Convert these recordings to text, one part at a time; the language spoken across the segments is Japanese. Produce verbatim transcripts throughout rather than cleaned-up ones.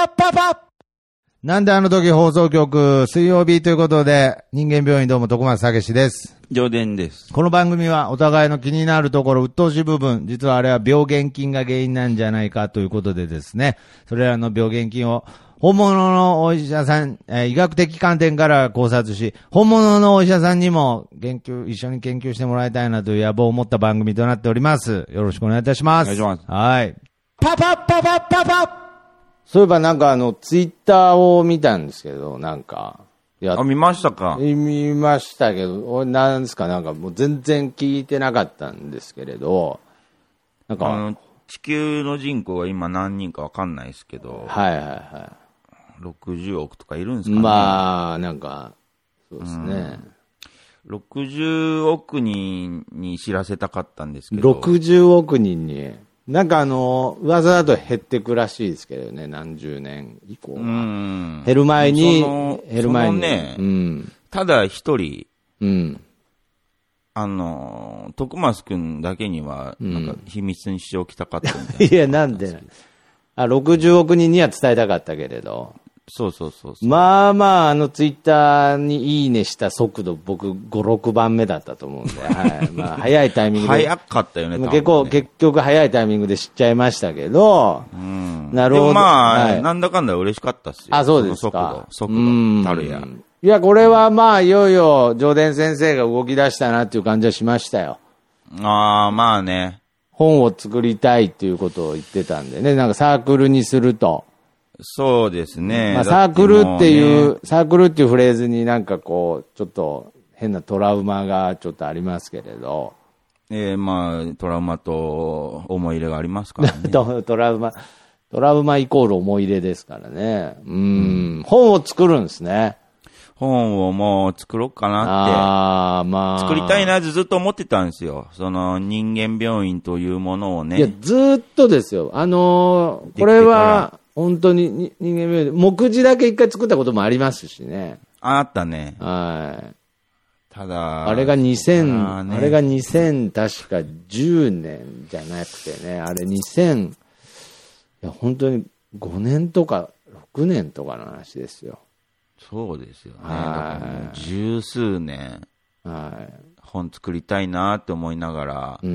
パパパなんであの時放送局、水曜日ということで、人間病院どうも徳松武史です。 上田です。 この番組はお互いの気になるところ、鬱陶しい部分、実はあれは病原菌が原因なんじゃないかということでですね、それらの病原菌を本物のお医者さん、えー、医学的観点から考察し、本物のお医者さんにも研究、一緒に研究してもらいたいなという野望を持った番組となっております。よろしくお願いいたします。 お願いします。 はい。パパッパパッパパッそういえばなんかあの、ツイッターを見たんですけど、なんか。 やあ、見ましたか？ 見ましたけど、俺なんですか、なんかもう全然聞いてなかったんですけれど、なんか。 あの、地球の人口が今何人かわかんないですけど。 はいはいはい。 ろくじゅうおくとかいるんですかね。 まあ、なんか、そうですね。うん、 ろくじゅうおくにんに知らせたかったんですけど。 ろくじゅうおくにんに。なんかあの、噂だと減ってくらしいですけどね、何十年以降は。うん、減る前に、減る前に。 ね、 うん、 ただ一人、 うん、 あの、徳松くんだけには、なんか秘密にしておきたかったみたいな、 うん。いや、なんであ、ろくじゅうおくにんには伝えたかったけれど。 そうそうそうそう。 まあまあ、あのツイッターにいいねした速度、僕ご、ろくばんめだったと思うんで、はい。まあ、早いタイミングで。 早かったよね、 結構、結局早いタイミングで知っちゃいましたけど、 うん。 なるほど。 でもまあ、 はい、 なんだかんだ嬉しかったっすよ。 あ、そうですか。 速度、速度、たるや。 いや、これはまあ、いよいよ、上田先生が動き出したなっていう感じはしましたよ。 ああ、まあね。 本を作りたいっていうことを言ってたんでね、なんかサークルにすると。 そうですね。 まあ、サークルっていう、ね、サークルっていうフレーズになんかこう、ちょっと変なトラウマがちょっとありますけれど。 ええー、まあ、トラウマと思い入れがありますからね。 トラウマ、トラウマイコール思い入れですからね。うん、うん、本を作るんですね。 本をもう作ろうかなって。 ああ、まあ。 作りたいなってずっと思ってたんですよ。その人間病院というものをね。 いや、ずっとですよ。あのー、これは、本当に人間病院、目次だけ一回作ったこともありますしね。 あったね。 はい。 ただ、 あれがにせん、あ、ね、あれがにせん確かじゅうねんじゃなくてね、あれにせん、いや本当にごねんとかろくねんとかの話ですよ。 そうですよね。だからもう十数年、 はい、 本作りたいなって思いながら、 うん、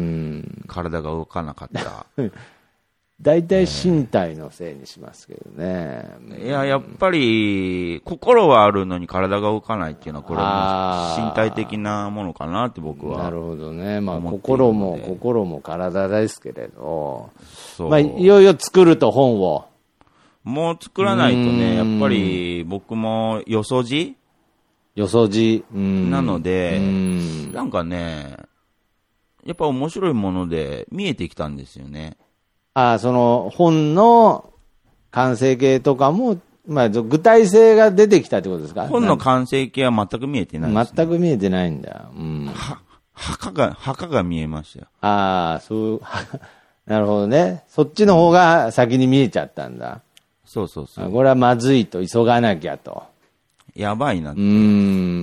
体が動かなかった。 大体身体のせいにしますけどね。 いや、やっぱり、心はあるのに体が動かないっていうのは、これも身体的なものかなって僕は。 なるほどね。まあ、心も、心も体ですけれど。そう。まあ、いよいよ作ると本を。 もう作らないとね、やっぱり僕もよそじよそじ。 なので、なんかね、やっぱ面白いもので見えてきたんですよね。 あ、その本の完成形とかも、まあ、具体性が出てきたってことですか？ 本の完成形は全く見えてないですね。 全く見えてないんだ。うん。 は、墓が、墓が見えましたよ。 ああ、そう、なるほどね。そっちの方が先に見えちゃったんだ。 そうそうそう。 これはまずいと、急がなきゃと。 やばいなって。 うん。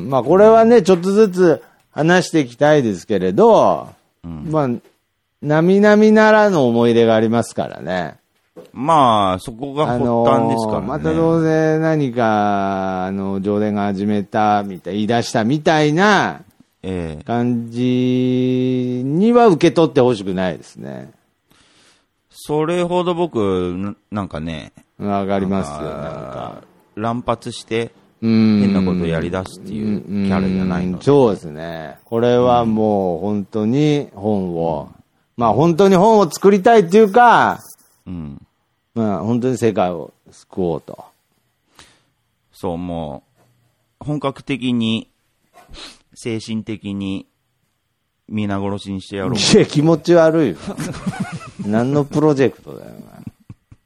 まあ、これはね、ちょっとずつ話していきたいですけれど、うん、まあ、並々ならぬ思い入れがありますからね。 まあ、そこが発端ですからね。 またどうせ何か、あの、上田が始めた、みたい、言い出したみたいな感じには受け取ってほしくないですね。 それほど僕、なんかね。 わかりますよ、なんか。 乱発して、変なことをやり出すっていうキャラじゃないので。 そうですね。これはもう本当に本を、まあ本当に本を作りたいっていうか、 うん、 まあ本当に世界を救おうと。 そう、もう、本格的に、精神的に、皆殺しにしてやろう。 いや、気持ち悪い。何のプロジェクトだよ、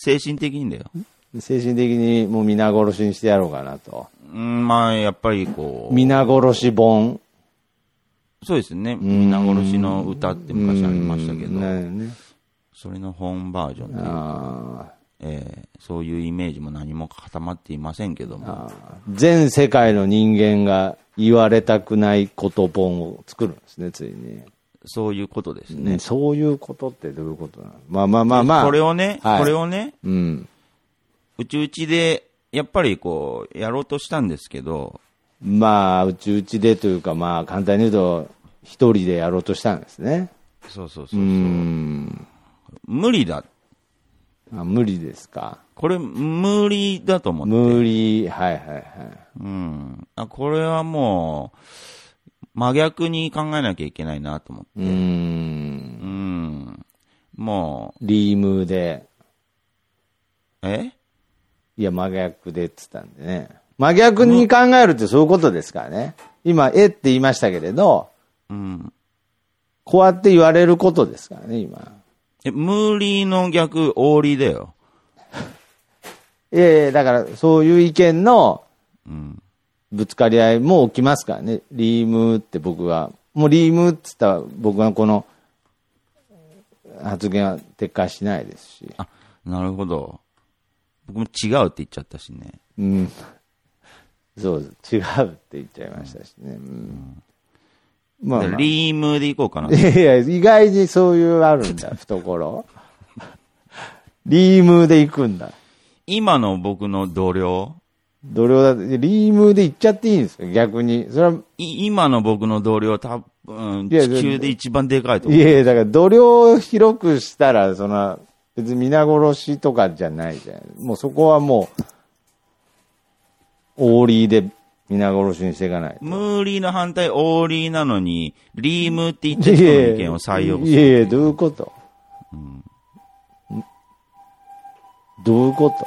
精神的にだよ。 精神的にもう皆殺しにしてやろうかなと。 うん、まあ、やっぱりこう。 皆殺し本。 そうですね。皆殺しの歌って昔ありましたけど。 ね、 それの本バージョンというか、えー、そういうイメージも何も固まっていませんけども。 全世界の人間が言われたくないこと本を作るんですね、ついに。 そういうことですね。 ね、そういうことってどういうことなの？まあまあまあまあ。 これをね、 はい、 これをね、 うん。 うちうちで、やっぱりこう、やろうとしたんですけど。 まあ、うちうちでというか、まあ、簡単に言うと、一人でやろうとしたんですね。 そうそうそうそう。 うーん。 無理だ。 あ、無理ですか。 これ、無理だと思って。 無理、はいはいはい。 うん。あ、これはもう、真逆に考えなきゃいけないなと思って。 うーん。うん。 もう。リームで。 えいや、真逆でって言ったんでね。真逆に考えるってそういうことですからね。今、えって言いましたけれど、 うん。 こうやって言われることですからね、今。 え、無理の逆、往理だよ。 いやいや、だから、そういう意見の、 うん。 ぶつかり合いも起きますからね。リームって僕は、もうリームって言ったら僕はこの発言は撤回しないですし。 あ、なるほど。僕も違うって言っちゃったしね。 うん。そうです。違うって言っちゃいましたしね。うん。うんまあ、まあ、リームでいこうかな。 いやいや、意外にそういうあるんだ、懐。リームで行くんだ。 今の僕の同僚同僚だって、リームで行っちゃっていいんですか逆に。それは。 今の僕の同僚は多分、地球で一番でかいと思う。 いやいや、だから同僚を広くしたら、その、別に皆殺しとかじゃないじゃん。もうそこはもう、オーリーで皆殺しにしていかないと。 ムーリーの反対、オーリーなのに、リームって言った人の意見を採用する。 いやいや、どういうこと、うん、どういうこと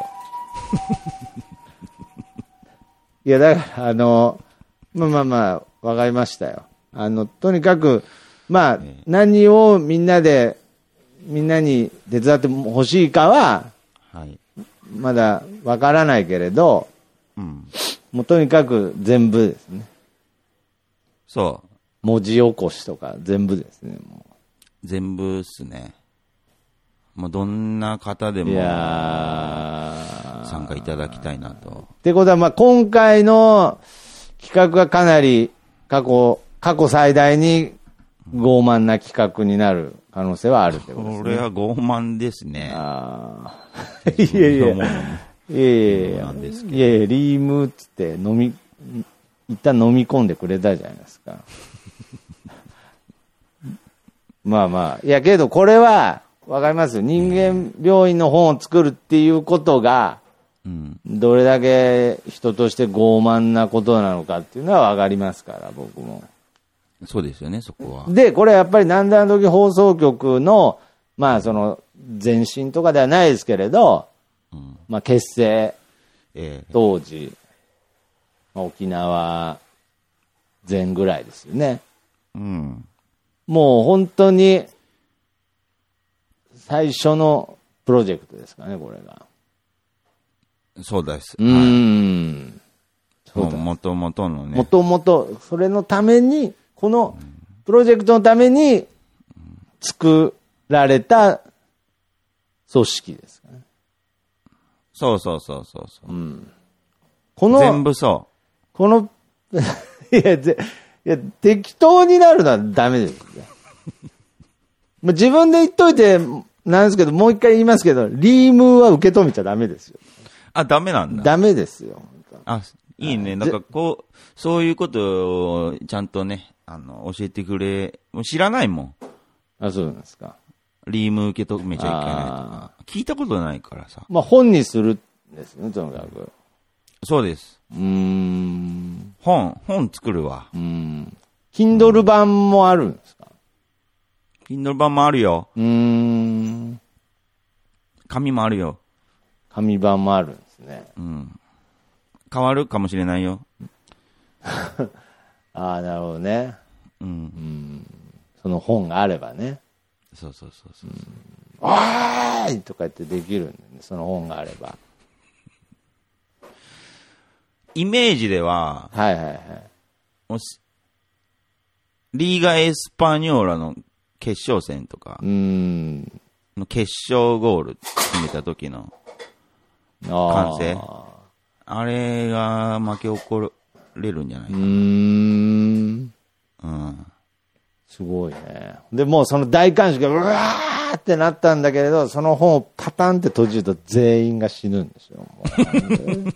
いや、だから、あの、まあまあまあ、わかりましたよ。あの、とにかく、まあ、ええ、何をみんなで、みんなに手伝ってほしいかは、はい、まだわからないけれど、うん、もうとにかく全部ですね。 そう。 文字起こしとか全部ですね。もう全部っすね。もうどんな方でも参加いただきたいなと。 ってことは、まあ今回の企画がかなり過去、過去最大に傲慢な企画になる可能性はあるってことですね。 これは傲慢ですね。 ああ。いやいや。いやいやいや、いやいや、リームっつって飲み、一旦飲み込んでくれたじゃないですか。まあまあ。いやけどこれは、わかりますよ。人間病院の本を作るっていうことが、どれだけ人として傲慢なことなのかっていうのはわかりますから、僕も。 そうですよね、そこは。 で、これやっぱりなんだあの時放送局の、まあその、前身とかではないですけれど、うん、まあ結成、えー、当時、沖縄前ぐらいですよね。うん、もう本当に、最初のプロジェクトですかね、これが。 そうです。 うん。 はい、もともとのね。 もともと、それのために、このプロジェクトのために作られた組織ですかね。 そうそうそうそうそう、うん。 この、 全部そう。 この、いや、ぜいや適当になるのはダメですね。自分で言っといて、なんですけど、もう一回言いますけど、リームは受け止めちゃダメですよ。 あ、ダメなんだ。 ダメですよ。 あ、いいね。なんかこう、そういうことをちゃんとね、あの、教えてくれ、もう知らないもん。 あ、そうなんですか。 リーム受け止めちゃいけないとか。聞いたことないからさ。 まあ本にするんですね、とにかく。 そうです。 うーん。 本、本作るわ。 うん。Kindle 版もあるんですか？ Kindle 版もあるよ。 うーん。 紙もあるよ。 紙版もあるんですね。 うん。変わるかもしれないよ。 ああ、なるほどね。 うん。うん。その本があればね。 そうそうそうそう。 あーイとか言ってできるんだよね、その本があれば。 イメージでは、 はいはいはい。 もしリーガエスパニョーラの決勝戦とか、 うーん。 の決勝ゴール決めた時の歓声。あれが巻き起これるんじゃないかな。うーん。うん。すごいね。で、もうその大観衆がうわーってなったんだけれど、その本をパタンって閉じると全員が死ぬんですよ。もう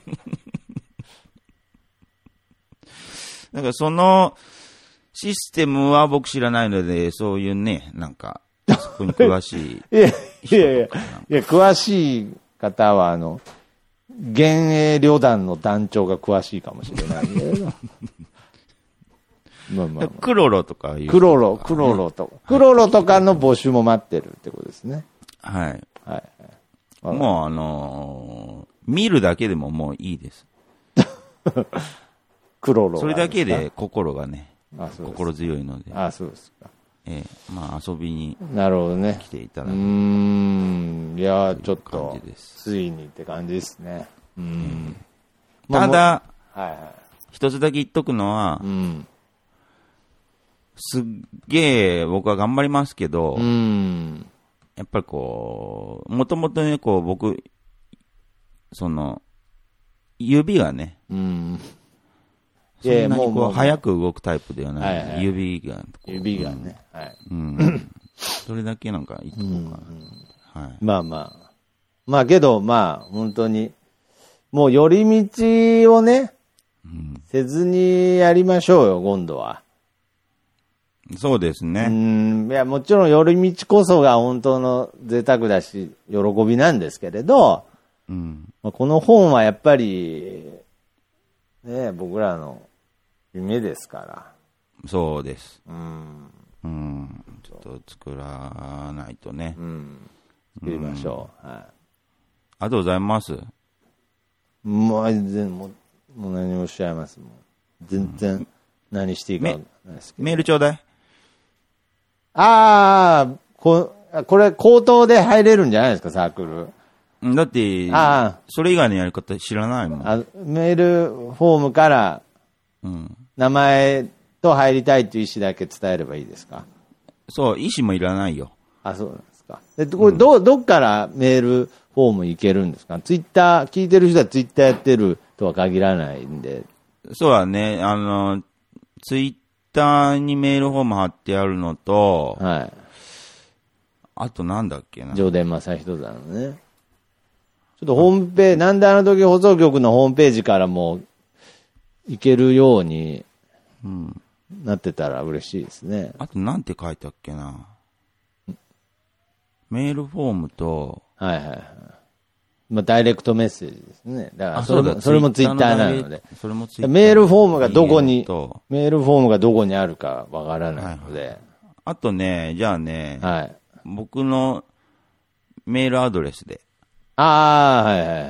なんかそのシステムは僕知らないので、そういうね、なんか、そこに詳しい。 いやいやいや、いや、詳しい方は、あの、幻影旅団の団長が詳しいかもしれないけど。まあまあ、まあ、 クロロとかいう、ね。 クロロ、クロロとか。クロロとかの募集も待ってるってことですね。 はい。 はい。 もうあのー、見るだけでももういいです。 クロロ。 それだけで心がね、 あ、そうです心強いので。 あ、そうですか。 ええ、まあ遊びになるほどね。 来ていただく。うーん、いやちょっとついにって感じですね。うん。 ただ、 はいはい、 一つだけ言っとくのは、 うん、 すっげえ僕は頑張りますけど、 うん、 やっぱりこう、もともとね、こう僕、その、指がね、 うん、 そんなにこう早く動くタイプではない、はいはい、指が指がね、はい、 うん、それだけなんか言っとこうかな、はい、 まあまあまあけどまあ本当にもう寄り道をね、うん、せずにやりましょうよ今度は。 そうですね。 うん、いやもちろん寄り道こそが本当の贅沢だし喜びなんですけれど、 うん、 まあ、この本はやっぱりね僕らの夢ですから。 そうです。 うん。 うん。ちょっと作らないとね。 うん。作りましょう。うん、はい。 ありがとうございます。 もう全然もう、もう何をおっしゃいます。もう全然何していいかわかんないですけど。 メールちょうだい。 ああ、こ、これ口頭で入れるんじゃないですか、サークル。 だって、あそれ以外のやり方知らないもん。 あメールフォームから、うん、名前と入りたいという意思だけ伝えればいいですか？ そう、意思もいらないよ。 あ、そうなんですか。え、これど、うん、どっからメールフォームいけるんですか？ツイッター、聞いてる人はツイッターやってるとは限らないんで。 そうだね。あの、ツイッターにメールフォーム貼ってあるのと、 はい。 あとなんだっけな。 上田正人さんのね。ちょっとホームページ、なんであの時放送局のホームページからもいけるようになってたら嬉しいですね。 あとなんて書いたっけな。メールフォームと、 はいはいはい。まあダイレクトメッセージですね。だからそれも、それもツイッターなので。 それもツイッター。 メールフォームがどこに、メールフォームがどこにあるかわからないので、はいはい。 あとね、じゃあね、 はい、 僕のメールアドレスで。 ああ、はいはいはい。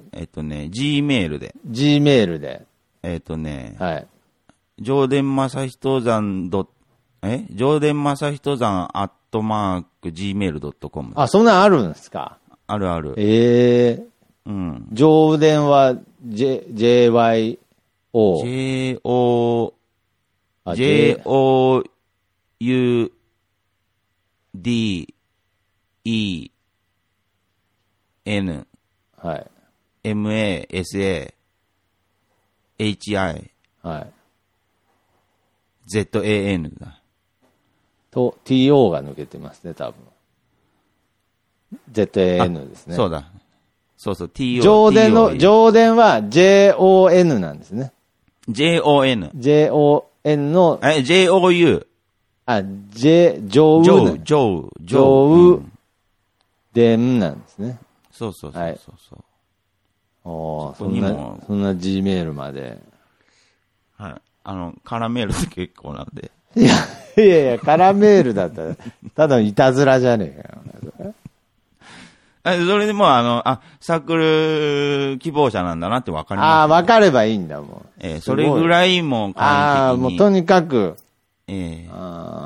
えっとね、G メールで。 G メールで。 えっとね、 はい。 上田正人山ドえ上田正人山アットマーク ジーメールドットコム。 あ、そんなんあるんですか？ あるある。 ええー。 うん。 上田は J、ジェイワイオー。 ジェイオー、ジェイオーユーディーイーエヌ。 はい。 エムエーエスエーエイチアイ。 はい。 ゼットエーエヌ だ。 と、ティーオー が抜けてますね、多分。ゼットエーエヌ ですね。 そうだ。そうそう、ティーオー。 上田の、上田は ジェイオーエヌ なんですね。 ジェイオーエヌ。 ジェイオーエヌ の、 え、ジェイオーユー。 あ、J、上上、上、上、 上、田なんですね。 そうそうそうそうそう。 おー、そんな、そんな G メールまで。 はい。あの、カラメールって結構なんで。 いや、いやいや、カラメールだったら、ただのいたずらじゃねえかよ。 あ、それでもうあの、あ、サークル希望者なんだなって分かります、ね。 ああ、分かればいいんだもん。 えー、それぐらいもうああ、もうとにかく。 ええー。 あ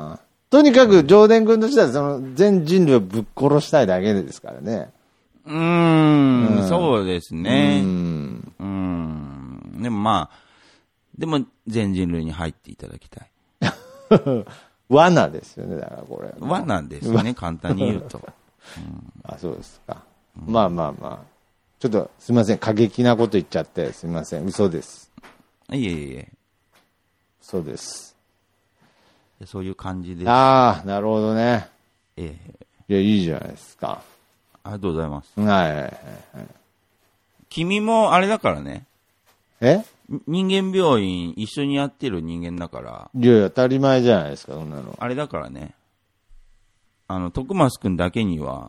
とにかく、上田君としては、その、全人類をぶっ殺したいだけですからね。 うーん、うん、そうですね。 うん。 うん。でもまあ、でも全人類に入っていただきたい。 罠ですよね、だからこれ。 罠ですね、簡単に言うと。 うん、あ、そうですか。うん、まあまあまあ。ちょっと、すみません。過激なこと言っちゃって、すみません。嘘です。 いえいえ。 そうです。 そういう感じです。 ああ、なるほどね。 ええ。いや、いいじゃないですか。 ありがとうございます。 はいはいはい。 君もあれだからね。 え？ 人間病院一緒にやってる人間だから。 いやいや、当たり前じゃないですか、そんなの。 あれだからね。あの、徳松くんだけには、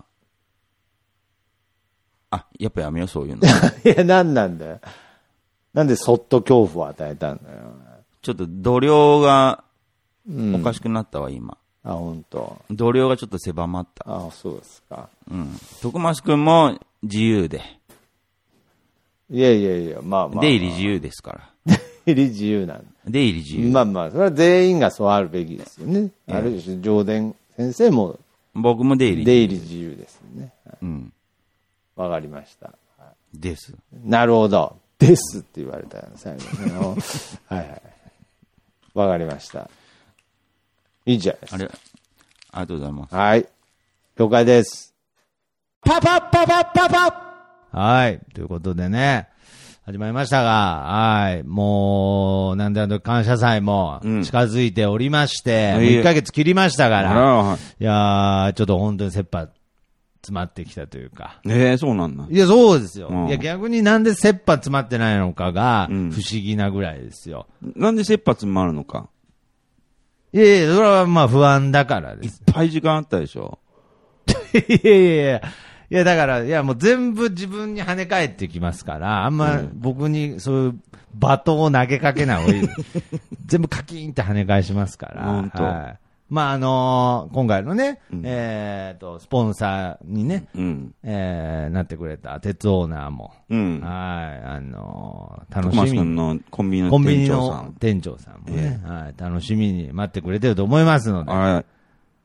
あ、やっぱやめよう、そういうの。 いや、なんなんだよ。なんでそっと恐怖を与えたんだよ。 ちょっと度量がおかしくなったわ、うん、今。 あ、本当。 度量がちょっと狭まった。 あ、そうですか。 うん。徳松くんも自由で。 いやいやいや、まあまあ、まあ。 出入り自由ですから。 出入り自由なん出入り自由。 まあまあ、それは全員がそうあるべきですよね。えー、ある種、上田先生も。 僕も出入り自由。出入り自由ですよね。 うん。 わかりました。 です。 なるほど。ですって言われたよ、最後に。はいはい。わかりました。いいじゃないですか。 あれ、ありがとうございます。 はい。了解です。 パパッパパッパパッはい。ということでね、始まりましたが、はい。もう、なんであの感謝祭も近づいておりまして、うん、もういっかげつ切りましたから、いやー、ちょっと本当に切羽詰まってきたというか。 ええー、そうなんだ。 いや、そうですよ。うん、いや、逆になんで切羽詰まってないのかが、不思議なぐらいですよ。 うん、なんで切羽詰まるのか。 いやいや、それはまあ不安だからです。 いっぱい時間あったでしょ。 いやいやいや。いや、だから、いや、もう全部自分に跳ね返ってきますから、あんま僕にそういうバトンを投げかけない方がいい。全部カキーンって跳ね返しますから。 本当。 はい。まあ、あのー、今回のね、うん、えっと、スポンサーにね、うん、えー、なってくれた鉄オーナーも、うん、はい、あのー、楽しみに。 のコンビニの店長さん。 店長さんもね、えー、はい、楽しみに待ってくれてると思いますので、はい、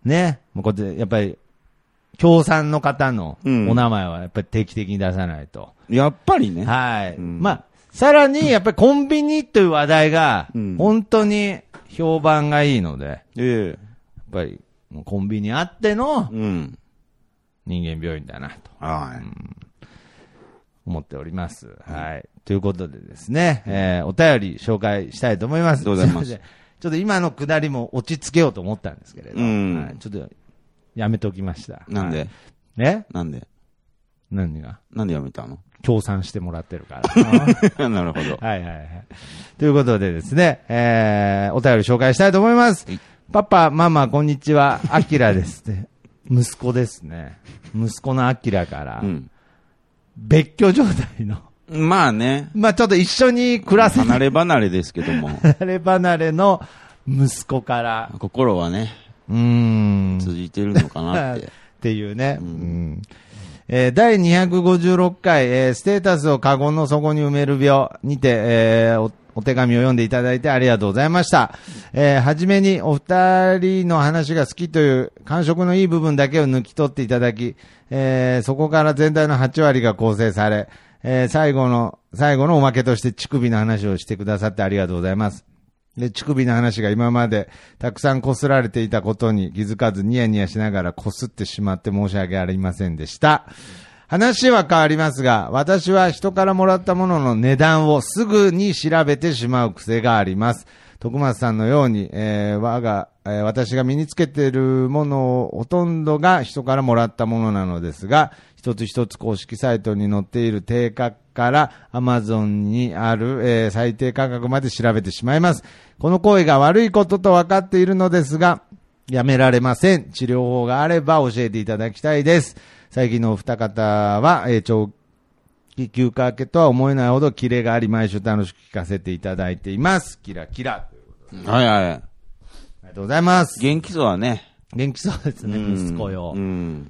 ね、もうこうやって、やっぱり、協賛の方のお名前はやっぱり定期的に出さないと。 うん、やっぱりね。 はい。うん、まあ、さらにやっぱりコンビニという話題が、本当に評判がいいので、うん、やっぱりもうコンビニあっての人間病院だなと、はい、うん、思っております。はい。ということでですね、えー、お便り紹介したいと思います。 どうございます。 ちょっと今のくだりも落ち着けようと思ったんですけれど、うん、はい、ちょっとやめておきました。 なんで？ え？ なんで？ 何が？ なんでやめたの？ 協賛してもらってるから。なるほど。 はいはいはい。ということでですね、えー、お便り紹介したいと思います。パパ、ママ、こんにちは。アキラですって。息子ですね。息子のアキラから、うん、別居状態の。 まあね。 まあちょっと一緒に暮らせ離れ離れですけども。 離れ離れの息子から。 心はね。 うーん。 続いてるのかなって。 っていうね。うんうんえー、だいにひゃくごじゅうろっかい、えー、ステータスをカゴの底に埋める病にて、えー、お、お手紙を読んでいただいてありがとうございました。えー、はじめにお二人の話が好きという感触のいい部分だけを抜き取っていただき、えー、そこから全体のはちわりが構成され、えー、最後の、最後のおまけとして乳首の話をしてくださってありがとうございます。で、乳首の話が今までたくさん擦られていたことに気づかずニヤニヤしながら擦ってしまって申し訳ありませんでした。話は変わりますが、私は人からもらったものの値段をすぐに調べてしまう癖があります。徳松さんのように、えー、我が、えー、私が身につけているものをほとんどが人からもらったものなのですが、一つ一つ公式サイトに載っている定価からアマゾンにある、えー、最低価格まで調べてしまいます。この行為が悪いことと分かっているのですが、やめられません。治療法があれば教えていただきたいです。最近のお二方は、えー、長期休暇明けとは思えないほどキレがあり、毎週楽しく聞かせていただいています。キラキラ。 はいはい。ありがとうございます。 元気そうはね。 元気そうですね、息子よ。うん。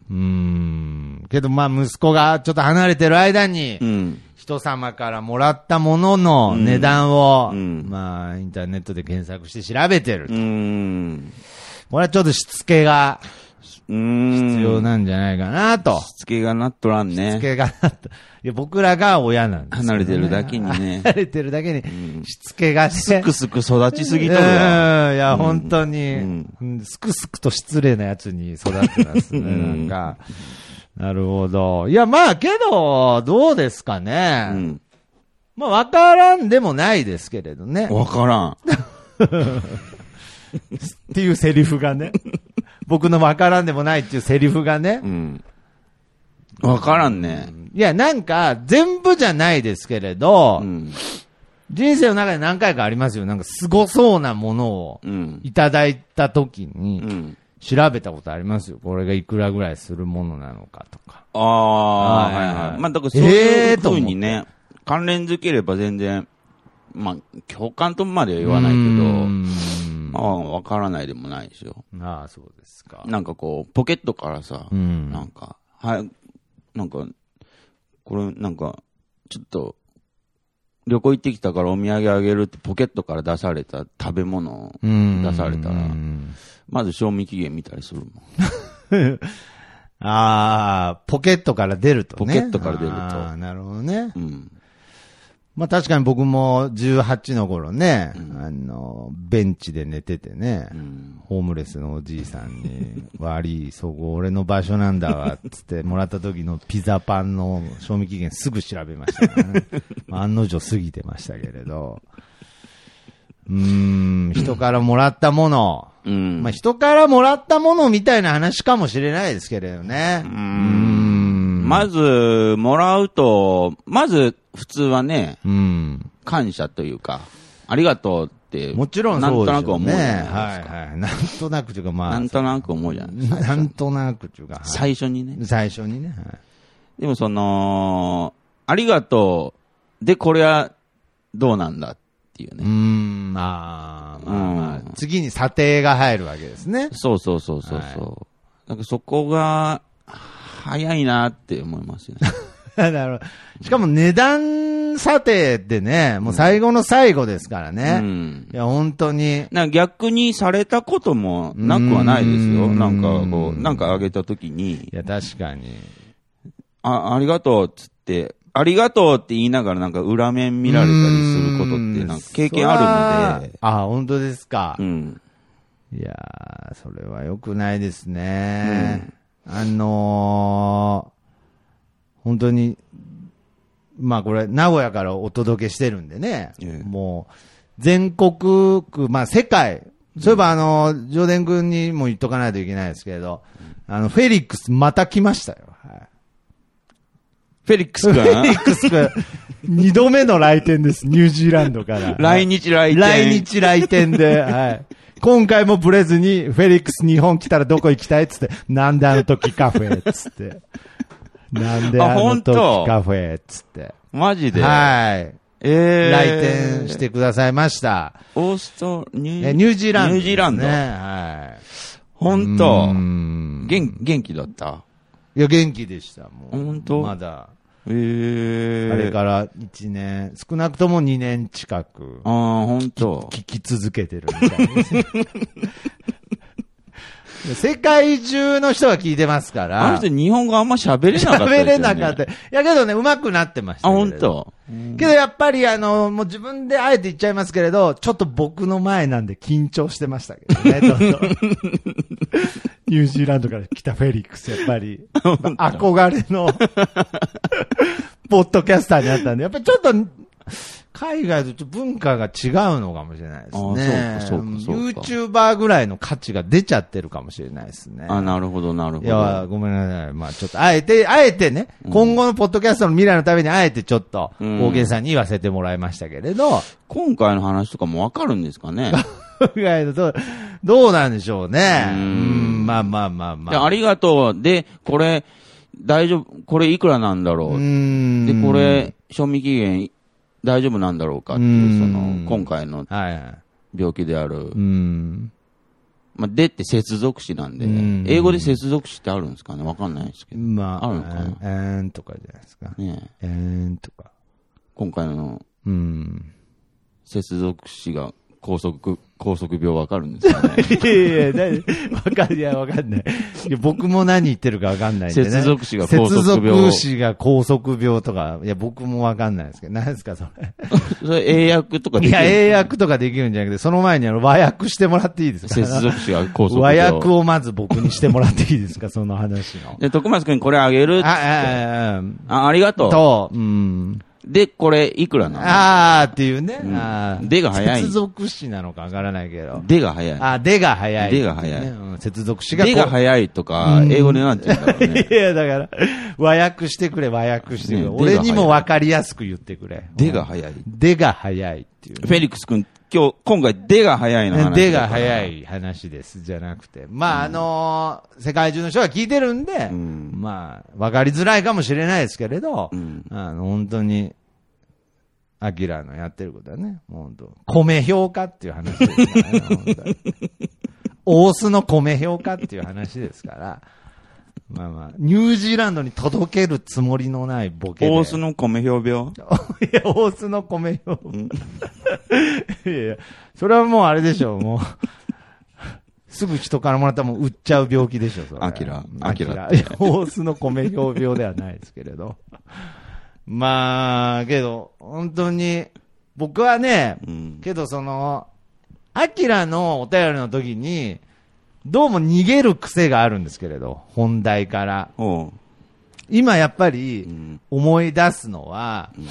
うーん。けどまあ息子がちょっと離れてる間に、うん、人様からもらったものの値段を、うん、まあインターネットで検索して調べてると。うん。 これはちょっとしつけがうーん。 必要なんじゃないかなと。 しつけがなっとらんね。 しつけがなっと。いや、僕らが親なんですよ、ね。 離れてるだけにね。 離れてるだけに、しつけがね。 すくすく育ちすぎとるわ。うん、いや、 うん、 本当に、うん、すくすくと失礼なやつに育ってますね、 うん、 なんか。なるほど。いや、まあ、けど、どうですかね。うん、まあ、わからんでもないですけれどね。 わからん。 っていうセリフがね。僕のわからんでもないっていうセリフがね。うん。 わからんね。 いや、なんか、全部じゃないですけれど、うん、人生の中で何回かありますよ。なんか、凄そうなものをいただいたときに、うん、調べたことありますよ。これがいくらぐらいするものなのかとか。 ああ、はいはい。まあ、だからそういうふうにね、えー、関連づければ全然、まあ、共感とまでは言わないけど、まあ、わからないでもないですよ。 ああ、そうですか。 なんかこう、ポケットからさ、うん、なんか、はい、なんか、これなんか、ちょっと、旅行行ってきたからお土産あげるってポケットから出された食べ物を出されたら、まず賞味期限見たりするもん。 ああ、ポケットから出るとね。 ポケットから出ると。 ああ、なるほどね。うん。まあ確かに僕もじゅうはちの頃ね、うん、あの、ベンチで寝ててね、うん、ホームレスのおじいさんに、悪い、そこ俺の場所なんだわ、つってもらった時のピザパンの賞味期限すぐ調べましたからね。案の定過ぎてましたけれど。うーん、人からもらったもの、うん、まあ人からもらったものみたいな話かもしれないですけれどね。うーん、 まず、もらうと、まず、普通はね、うん、感謝というか、ありがとうって、 もちろんそうですよね。 なんとなく思うじゃないですか。 はいはい。なんとなくというかまあ。 なんとなく思うじゃないですか。 なんとなくというか。はい、 最初にね。 最初にね。はい、 でもその、ありがとうで、これはどうなんだっていうね。 うーん、まあ、まあ、まあ、うん、次に査定が入るわけですね。 そうそうそうそう。はい、なんかそこが、早いなって思いますよね。 なるほど。しかも値段査定ってね、もう最後の最後ですからね。うん、いや、本当に。 なんか逆にされたこともなくはないですよ。なんかこう、なんかあげたときに。いや、確かに。 あ、ありがとうっつって、ありがとうって言いながらなんか裏面見られたりすることってなんか経験あるので。 あ、本当ですか。 うん。 いやー、それは良くないですね。うん、あのー、本当に、まあこれ、名古屋からお届けしてるんでね、ええ、もう、全国区、まあ世界、そういえばあの、ジョーデン君にも言っとかないといけないですけれど、あの、フェリックスまた来ましたよ。はい、 フェリックス君フェリックス君、二度目の来店です、ニュージーランドから。 来日来店。 来日来店で、はい。今回もブレずに、フェリックス日本来たらどこ行きたいっつって、なんであの時カフェっつって。なんであの時カフェっつって。 マジではい。えー、来店してくださいました。 オースト、ニュー、ニュージーランド、 ね。ニュージーランド。 ね、はい。 本当元、元気だったいや、元気でした。もう。 本当まだ。 えー、 あれからいちねん、少なくともにねん近く。 ああ、本当聞き続けてるみたいです。世界中の人が聞いてますから。 あの人日本語あんま喋れなかったですよね。 喋れなかった。いやけどね、上手くなってました。 あ、本当。 けどやっぱりあの、もう自分であえて言っちゃいますけれど、ちょっと僕の前なんで緊張してましたけどね、ちょっと。ニュージーランドから来たフェリックス、やっぱり、憧れの、ポッドキャスターになったんで、やっぱりちょっと、海外とちょっと文化が違うのかもしれないですね。 あ、そうか、そうか。 YouTuber ぐらいの価値が出ちゃってるかもしれないですね。 あ、なるほど、なるほど。 いや、ごめんなさい。まあちょっと、あえて、あえてね、うん、今後のポッドキャストの未来のためにあえてちょっと、大げさに言わせてもらいましたけれど。うん、 今回の話とかもわかるんですかね海外のど、どうなんでしょうね。うん、まあまあまあまあ。 ありがとう。で、これ、大丈夫、これいくらなんだろう。うんで、これ、賞味期限、大丈夫なんだろうかっていう、その、今回の病気である。はいはい、うんまあ、でって接続詞なんで、ん英語で接続詞ってあるんですかねわかんないですけど。まあ、あるのかなえーんとかじゃないですか。ねえ。えーんとか。 今回の、うん接続詞が高速高速病わかるんですかね。 いやいや、だわかんない、いや、わかんない。いや、僕も何言ってるかわかんないんでね。 接続詞が高速病。 接続詞が高速病とか、いや、僕もわかんないですけど、何ですか、それ。 それ、英訳とかできる？ いや、英訳とかできるんじゃなくて、その前にあの、和訳してもらっていいですか？ 接続詞が高速病。 和訳をまず僕にしてもらっていいですか、その話の。 で、徳松くんこれあげるって。 あ、あ、 あ、ありがとう。 と、うん。 で、これ、いくらなの？ あーっていうね。 うん、 あでが早い。 接続詞なのかわからないけど。 でが早い。 あ、でが早い、 でが早い。 うん、接続詞が。 でが早いとか、英語でなんて言うんだろうね。 いや、だから、和訳してくれ、和訳してくれ。ね、俺にもわかりやすく言ってくれ。 でが早い。 でが早いっていう、ね。 フェリックス君、今日、今回、でが早いの話。 でが早い話です、じゃなくて。まあ、うん、あのー、世界中の人が聞いてるんで、うん、まあ、わかりづらいかもしれないですけれど、うん、あの、本当に、アキラのやってることはね、もう本当、米評価っていう話ですからね、本当に。大須の米評価っていう話ですから、まあまあ、ニュージーランドに届けるつもりのないボケで。 大須の米評病いや、大須の米評病。いやいや、それはもうあれでしょう、もう。すぐ人からもらったらもう売っちゃう病気でしょ、それ。 アキラ。 アキラ。いや、大須の米評病ではないですけれど。まあ、けど、本当に、僕はね、うん、けどその、アキラのお便りの時に、どうも逃げる癖があるんですけれど、本題から。今やっぱり、思い出すのは、うん、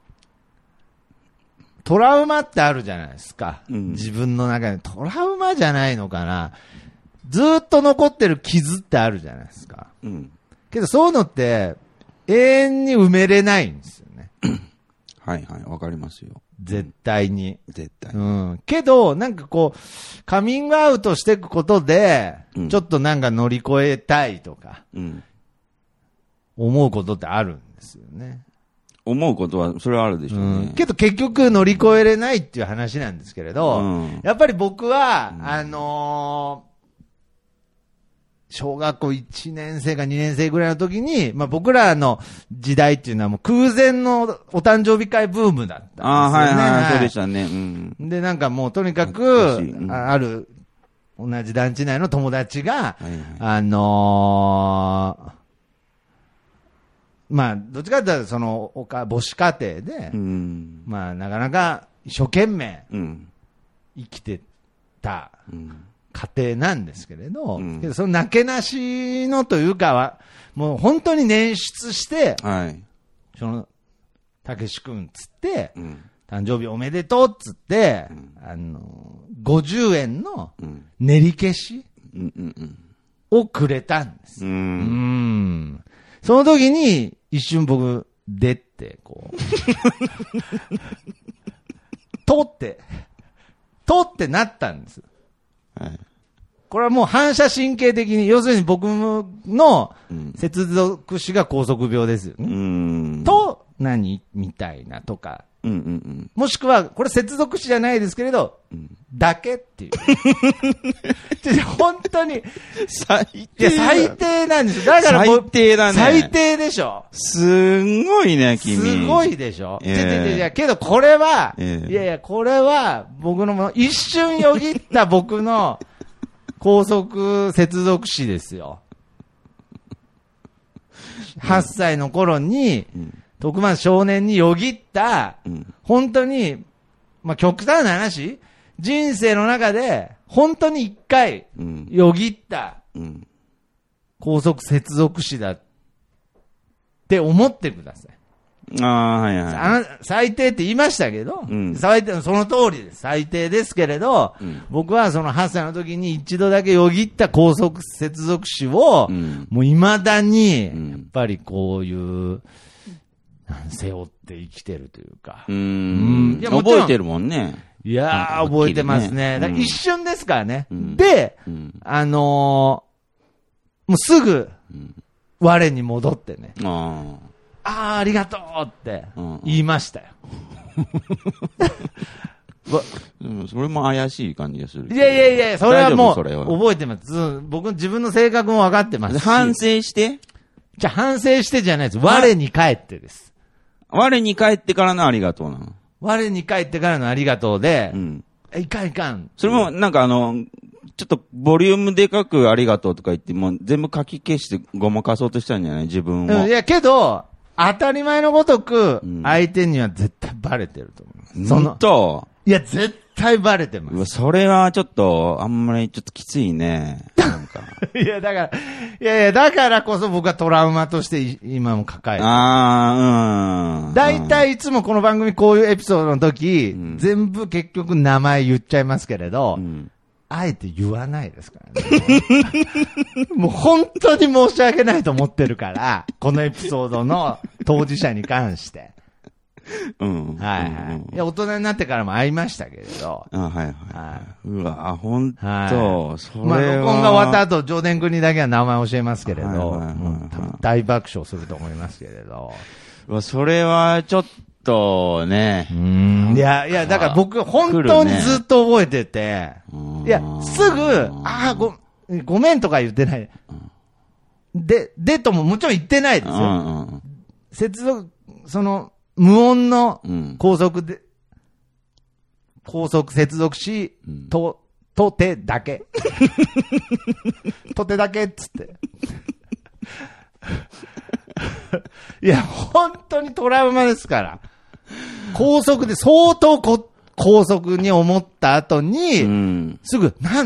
トラウマってあるじゃないですか。うん、自分の中で。トラウマじゃないのかな。ずーっと残ってる傷ってあるじゃないですか。うん、けどそういうのって、永遠に埋めれないんですよね。 はいはい、わかりますよ。 絶対に。 絶対。 うん。けど、なんかこう、カミングアウトしていくことで、うん、ちょっとなんか乗り越えたいとか、うん、思うことってあるんですよね。 思うことは、それはあるでしょうね。うん、 けど結局乗り越えれないっていう話なんですけれど、うん、やっぱり僕は、うん、あのー、小学校いちねん生かにねん生ぐらいの時に、まあ僕らの時代っていうのはもう空前のお誕生日会ブームだったんですよね。 ああ、はいはい、はい、そうでしたね。うん。 で、なんかもうとにかく、うん、ある、同じ団地内の友達が、はいはい、あのー、まあ、どっちかというとその、おか、母子家庭で、うん、まあなかなか一生懸命、生きてた、うん家庭なんですけれど、うん、けどそのなけなしのというかは、もう本当に捻出して、はい、その、たけし君つって、うん、誕生日おめでとうっつって、うん、あの、ごじゅうえんの練り消しをくれたんです。うん、うんその時に一瞬僕、出て、こう、とって、とってなったんです。はい、これはもう反射神経的に、要するに僕の接続詞が高速病ですよね。うん、と、何みたいなとか、うんうんうん。もしくは、これ接続詞じゃないですけれど、うん、だけっていう。本当に。 最低。 いや、最低なんですよ。だから最低だね。 最低でしょ。 すんごいね、君。 すごいでしょ。えー、いや、けどこれは、えー、いやいや、これは、僕のもの、一瞬よぎった僕の高速接続詞ですよ。はっさいの頃に、うん徳松少年によぎった、うん、本当に、まあ、極端な話、人生の中で、本当に一回、よぎった、うん、高速接続詞だって思ってください。 ああ、はいはい。 あの、最低って言いましたけど、うん、最低、その通りです。最低ですけれど、うん、僕はそのはっさいの時に一度だけよぎった高速接続詞を、うん、もう未だに、やっぱりこういう、背負って生きてるというか。 うーん。いや覚えてるもんね。 いやー、覚えてますね。ねだから一瞬ですからね。うん、で、うん、あのー、もうすぐ、我に戻ってね。うん、ああ、ありがとうって言いましたよ。 うん、それも怪しい感じがする。 いやいやいや、それはもう、覚えてます。僕、自分の性格も分かってますし。 反省してじゃあ反省してじゃないです。我に帰ってです。 我に帰ってからのありがとうなの。 我に帰ってからのありがとうで、うん、 いかんいかん。 それもなんかあの、ちょっとボリュームでかくありがとうとか言っても全部書き消してごまかそうとしたんじゃない自分を。 いや、けど、当たり前のごとく、相手には絶対バレてると思う。 うん、 その本当いや、絶対バレてます。 それはちょっと、あんまりちょっときついね。なんか。 いや、だから、いやいや、だからこそ僕はトラウマとして今も抱えてる。 ああ、うん。 大体いつもこの番組こういうエピソードの時、うん、全部結局名前言っちゃいますけれど、うん、あえて言わないですからね。もう本当に申し訳ないと思ってるから、このエピソードの当事者に関して。 うん。 はいはい。うん、いや、大人になってからも会いましたけれど。 あはいはい。はい、うわ、ほんと、はい、それは。 まあ、録音が終わった後、上田君にだけは名前教えますけれど、はいはいはいはい、もう多分大爆笑すると思いますけれど。 うわ、それはちょっとね。 うん。いや、いや、だから僕、本当にずっと覚えてて、ね、いや、すぐ、ああ、ご、ごめんとか言ってない。で、でとももちろん言ってないですよ。うんうん、接続、その、無音の高速で、うん、高速接続し、うん、と、と手だけ。と手だけっつって。いや、本当にトラウマですから。高速で相当こ高速に思った後に、うん、すぐ、なん、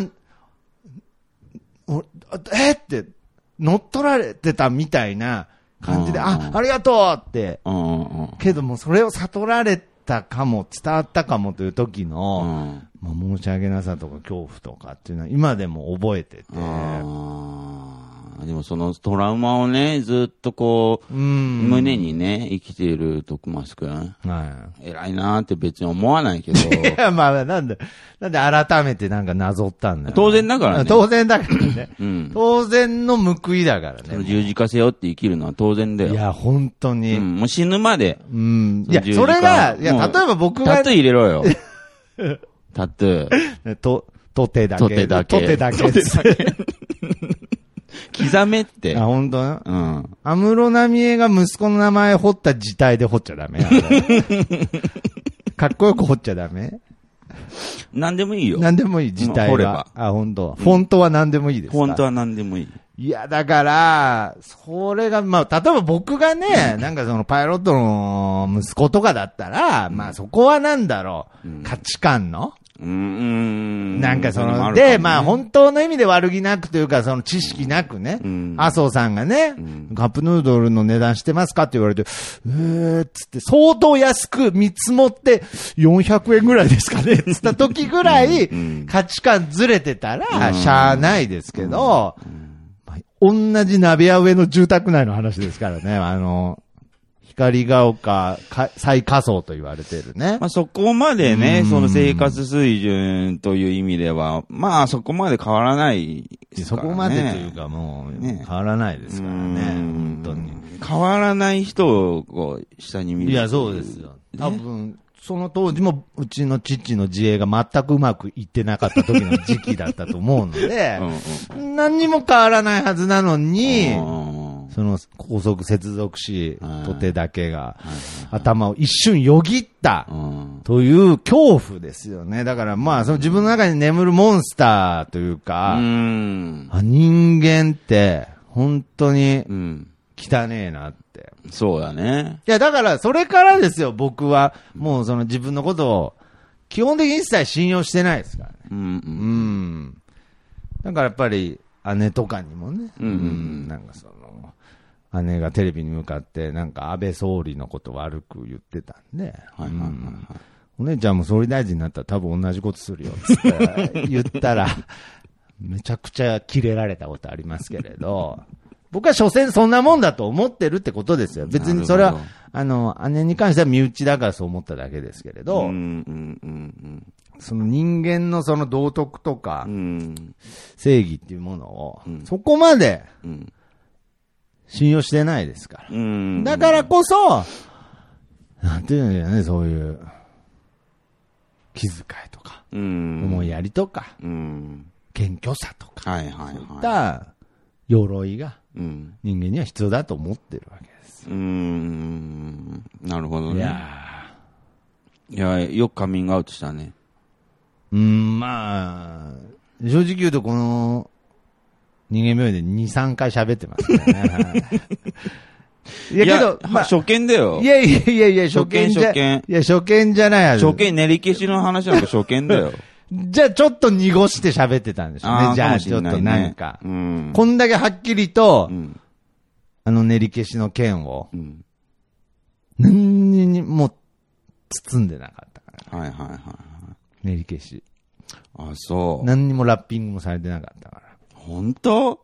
えって、乗っ取られてたみたいな感じで、あ、ありがとうって。けども、それを悟られたかも、伝わったかもという時の、まあ、申し訳なさとか恐怖とかっていうのは今でも覚えてて。 でもそのトラウマをね、ずっとこう、胸にね、生きている徳松くん。はい。偉いなーって別に思わないけど。 いや、まあ、なんで、なんで改めてなんかなぞったんだよ。 当然だからね。 当然だからね。うん。当然の報いだからね。 その十字架背負って生きるのは当然だよ。 いや、本当に。 うん、もう死ぬまで。 うん。いや、それが、いや、例えば僕が。 タトゥー入れろよ。タトゥー。と、と手だけ。 と手だけ。 と手だけ。と手だけ。 刻めって。 あ、本当？うん。安室奈美恵が息子の名前彫った字体で彫っちゃダメ。かっこよく彫っちゃダメ。 なんでもいいよ。 なんでもいい、字体は。彫れば。あ、本当。フォントはなんでもいいですか？ フォントはなんでもいい。 いや、だから、それが、まあ、例えば僕がね、なんかそのパイロットの息子とかだったら、まあそこはなんだろう、価値観のうん、 なんかその、で、まあ本当の意味で悪気なくというか、その知識なくね、麻生さんがね、カップヌードルの値段してますかって言われて、えーっつって相当安く見積もってよんひゃくえんぐらいですかねつった時ぐらい価値観ずれてたらしゃあないですけど、同じ鍋屋上の住宅内の話ですからね、あの、光が丘最下層と言われてるね。 まあそこまでね、その生活水準という意味では、まあそこまで変わらないですからね。 そこまでというかもう、ね、変わらないですからね。本当に。 変わらない人をこう下に見る。 いや、そうですよ。多分、その当時もうちの父の自衛が全くうまくいってなかった時の時期だったと思うので、うんうん、何にも変わらないはずなのに、その高速接続し、と手だけが頭を一瞬よぎったという恐怖ですよね。だからまあその自分の中に眠るモンスターというか、うんあ人間って本当に汚ねえなって。 そうだね。 いやだからそれからですよ、僕はもうその自分のことを基本的に一切信用してないですからね。うん、うんうん、だからやっぱり姉とかにもね、うんうん、なんかその姉がテレビに向かってなんか安倍総理のこと悪く言ってたんで、はいはいはいはい、お姉ちゃんも総理大臣になったら多分同じことするよって言ったらめちゃくちゃキレられたことありますけれど、僕は所詮そんなもんだと思ってるってことですよ。別にそれはあの姉に関しては身内だからそう思っただけですけれど、うんうんうんうん、その人間のその道徳とか正義っていうものをそこまで、うん信用してないですから。うん、だからこそ、なんていうんだよね、そういう気遣いとか、うん、思いやりとか、うん、謙虚さとか、はいはいはい、そういった鎧が人間には必要だと思ってるわけです。 うーん、なるほどね。いや、いやよくカミングアウトしたね。 うん、まあ、正直言うとこの、人間病院でに、さんかい喋ってますね。いや、けど、 まあ、初見だよ。 いやいやいやいや、初見じゃ、 初見。 いや、初見じゃないはず。 初見、練り消しの話なんか初見だよ。 じゃあ、ちょっと濁して喋ってたんでしょうね。じゃあ、ちょっとなんか。 うん、 こんだけはっきりと、 うん、 あの練り消しの剣を、うん、何にも包んでなかったから、 はいはいはい。 練り消し。 あ、そう。 何にもラッピングもされてなかったから。 本当？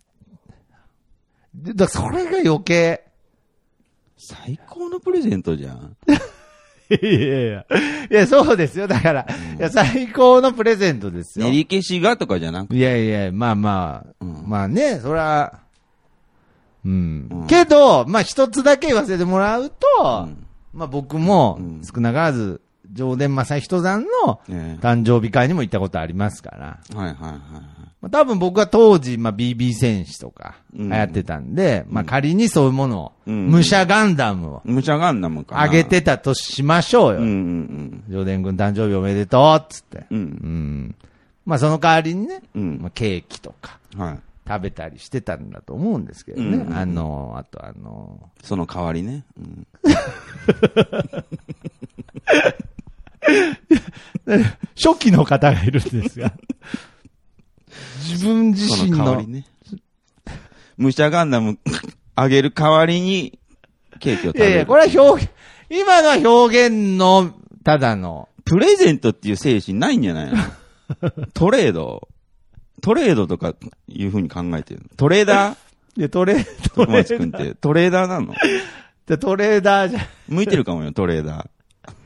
で、だそれが余計。 最高のプレゼントじゃん。 いやいやいや。いや、そうですよ。だから、うん、いや、最高のプレゼントですよ。 練り消しがとかじゃなくて。 いやいや、まあまあ、うん、まあね、それは、うん。うん、けど、まあ一つだけ言わせてもらうと、うん、まあ僕も少なからず、上田正人さんの誕生日会にも行ったことありますから。 はいはいはい。 まあ、多分僕は当時、まあ ビービー 戦士とか流行ってたんで、うん、まあ仮にそういうものを、うん、武者ガンダムを、 武者ガンダムかな。 あげてたとしましょうよ。 うんうんうん、 上田君誕生日おめでとうっつって。 うんうん、 まあその代わりにね、 うん、 まあ、ケーキとか、 はい、 食べたりしてたんだと思うんですけどね。うんうん、あの、あとあの、 その代わりね。うん初期の方がいるんですが。自分自身の。 その代わりね。武者ガンダムあげる代わりにケーキを食べる。いやいや、 これは表現、今のは表現の、ただの。 プレゼントっていう精神ないんじゃないの？トレード。トレードとかいう風に考えてるの。トレーダー？ いや、トレーダー。 徳松くんってトレーダーなの？ でトレーダーじゃ。 向いてるかもよ、トレーダー。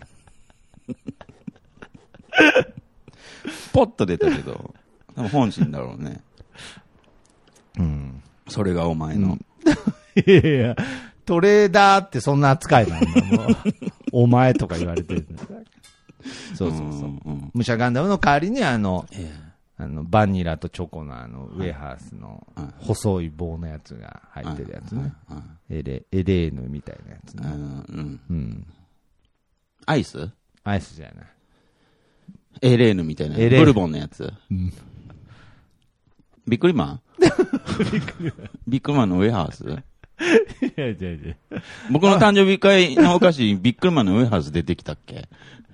ポッと出たけど、多分本心だろうね。 うん。 それがお前の。 うん、いやいや、トレーダーってそんな扱いなんだもう。お前とか言われてる。そうそうそう。うんうん、武者ガンダムの代わりにあの、ええ、あのバニラとチョコのあのウェハースの細い棒のやつが入ってるやつね。エレ、エレーヌみたいなやつね。うん。うん。 アイス？ アイスじゃない。 エレーヌみたいな。ブルボンのやつ。うん、ビックリマンビックリマンのウェハースいやいやいや。僕の誕生日会のお菓子、ビックリマンのウェハース出てきたっけ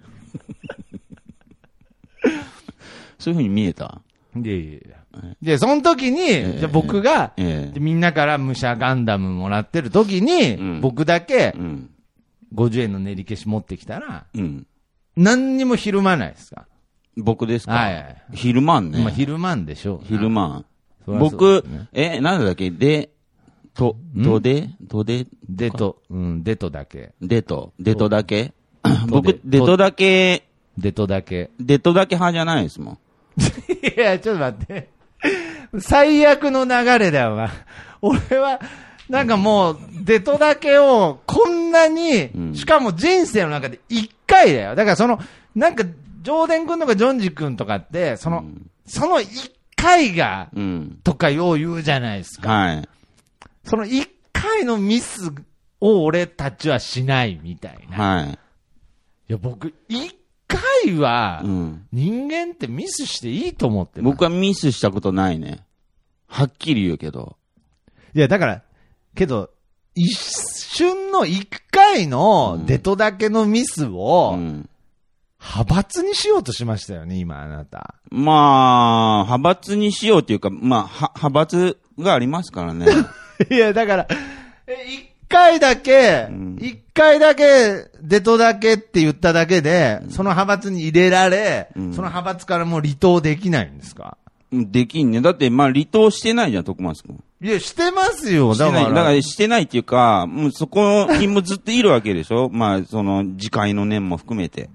そういう風に見えた？ いやいやいや。で、その時に、えー、じゃ僕が、えー、みんなから武者ガンダムもらってる時に、うん、僕だけ、うん、ごじゅうえんの練り消し持ってきたら、うん、何にもひるまないですか？ 僕ですか？ はいはい。 ひるまんね。 まあ、ひるまんでしょう。 ひるまん。僕、ね、え、なんだっけで、と、とでとででと、うん、でとだけ。 でと、でとだけ僕、でとだけ、 でとだけ。 でとだけ派じゃないですもん。 いや、ちょっと待って。最悪の流れだよな。俺は、なんかもう、デトだけを、こんなに、うん、しかも人生の中で一回だよ。だからその、なんか、ジョーデン君とかジョンジ君とかって、その、うん、その一回が、うん、とかよう言うじゃないですか。 はい。 その一回のミスを俺たちはしないみたいな。 はい。 いや、僕、一回は、人間ってミスしていいと思ってます。 僕はミスしたことないね。はっきり言うけど。 いや、だから、けど、一瞬の一回のデトだけのミスを、うんうん派閥にしようとしましたよね、今あなた。 まあ、派閥にしようっていうか、まあ、は派閥がありますからね。 いや、だから、一回だけ、一、うん、回だけ、デトだけって言っただけで、うん、その派閥に入れられ、うん、その派閥からもう離党できないんですか？ できんね。だって、まあ、離党してないじゃん、徳松君。 いや、してますよ、 だから。だからしてないっていうか、もうそこにもずっといるわけでしょまあ、その、次回の念も含めて。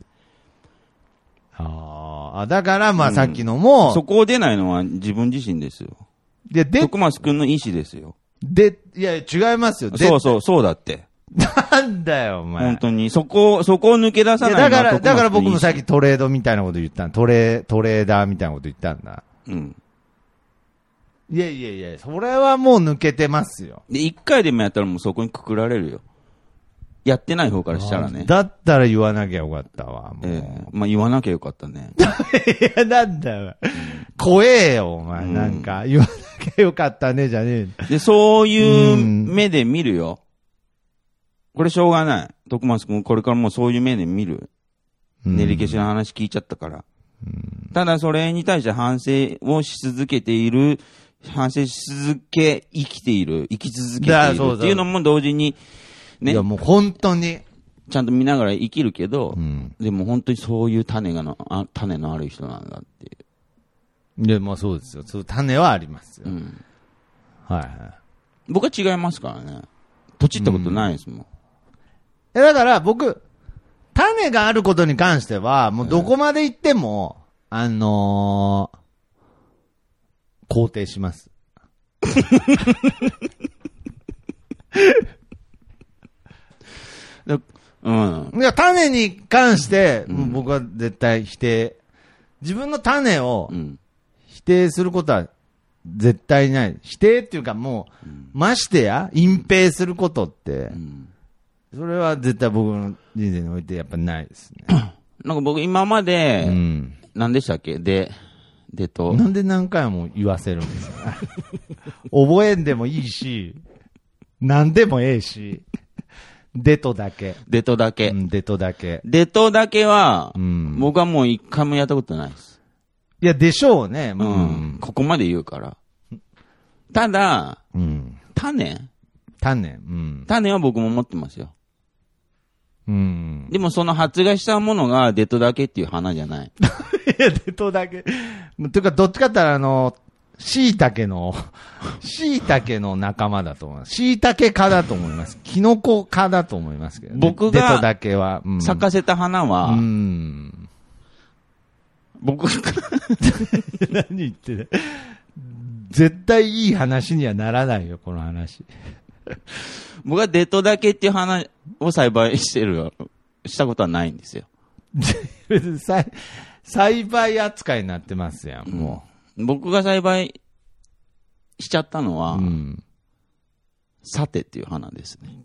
ああ、だから、まあ、さっきのも、うん、 そこを出ないのは自分自身ですよ。で、で、徳松くんの意思ですよ。 で、いや、違いますよ。 そうそう、そうだって。 なんだよ、お前。 本当に。そこ、そこを抜け出さないのはだから、だから僕もさっきトレードみたいなこと言ったんトレ、トレーダーみたいなこと言ったんだ。うん。いやいやいや、それはもう抜けてますよ。 で、一回でもやったらもうそこにくくられるよ。 やってない方からしたらね。 だったら言わなきゃよかったわ。もうええ、まあ言わなきゃよかったね。 いや、なんだよ。怖えよ、お前。なんか、言わなきゃよかったね、じゃねえ。 で、そういう目で見るよ。これしょうがない。徳松くん、これからもうそういう目で見る。練り消しの話聞いちゃったから。ただそれに対して反省をし続けている、反省し続け、生きている、生き続けているっていうのも同時に、ね。 いや、もう本当に。 ちゃんと見ながら生きるけど、 うん、 でも本当にそういう種がのあ、種のある人なんだっていう。 いや、まあそうですよ。そういう種はありますよ。うん、はいはい。 僕は違いますからね。ポチったことないですもん。うん、 え、だから僕、種があることに関しては、もうどこまで行っても、うん、あのー、肯定します。うん。いや、種に関して、うん、僕は絶対否定。自分の種を否定することは絶対ない。否定っていうかもう、うん、ましてや、隠蔽することって、うん、それは絶対僕の人生においてやっぱないですね。 なんか僕今まで、うん、何でしたっけで、でと。 なんで何回も言わせるんですか覚えんでもいいし、何でもええし。デトだけ。 デトだけ。 うん、デトだけ。 デトだけは、うん、僕はもう一回もやったことないです。 いや、でしょうね。 うん。うん、ここまで言うから。ただ、うん、種種、うん。 種は僕も持ってますよ。 うん。 でもその発芽したものがデトだけっていう花じゃない。 いや、デトだけ。というか、どっちかって言ったら、あの、椎茸の、椎茸の仲間だと思います。椎茸科だと思います。キノコ科だと思いますけど、ね。 僕が、 デトだけは、 うん、咲かせた花は、うん、僕が、 何言ってる絶対いい話にはならないよ、この話。 僕はデトだけっていう花を栽培してる、したことはないんですよ。 栽培扱いになってますやん、もう。 僕が栽培しちゃったのは、うん、サテっていう花ですね。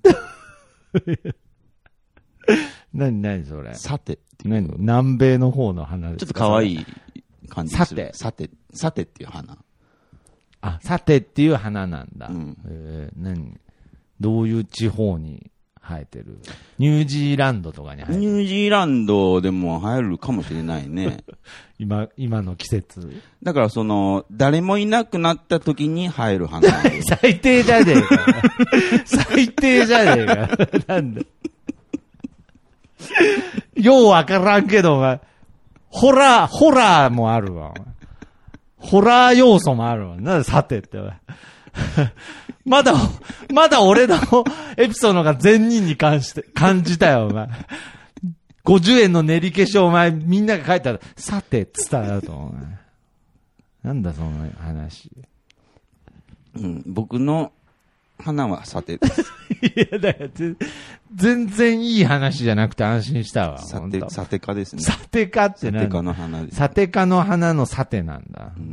何何それサテっていう。 何南米の方の花ですか。 ちょっと可愛い感じでする。 サテ。 サテ。サテっていう花。 あ、サテっていう花なんだ。うん、えー、何どういう地方に生えてる？ニュージーランドとかに生えてる？ ニュージーランドでも生えるかもしれないね。 今、今の季節。 だからその、誰もいなくなった時に生える花。 最低じゃねえか。最低じゃねえか。なんだ。ようわからんけど、ホラー、ホラーもあるわ。ホラー要素もあるわ。なんでさてって。まだ、まだ俺のエピソードが善人に関して、感じたよ、お前。ごじゅうえんの練り消しをお前、みんなが書いたら、さて、つったらと思う。なんだ、その話。 うん、僕の花はさてです。 いや、だから、全然いい話じゃなくて安心したわ。 さて、さてかですね。 さてかって何？ さてかの花です、ね。 さてかの花のさてなんだ。うん、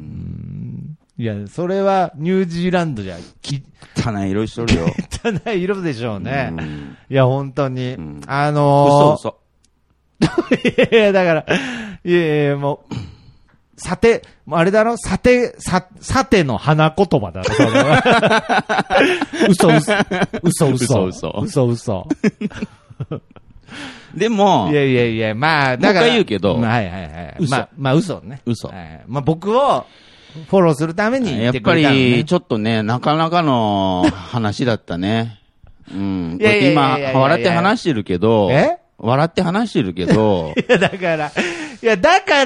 いや、それはニュージーランドじゃ、き、 汚い色しとるよ。 汚い色でしょうね。 うん、 いや、本当に。うん、あのー、嘘嘘。 いやいや、だから、いやいや、もう、さて、あれだろさて、さ、さての花言葉だろそれは。嘘嘘。嘘嘘。 嘘嘘。 嘘嘘。 でも、 いやいやいや、まあ、だから。 僕は言うけど、 まあ、はいはいはい。 嘘。 まあ、まあ、嘘ね。 嘘。 はい、まあ、僕をフォローするために言ってくれたの、ね。 やっぱり、ちょっとね、なかなかの話だったね。うん。今、笑って話してるけど、 え笑って話してるけど。 いや、だから、いや、だから、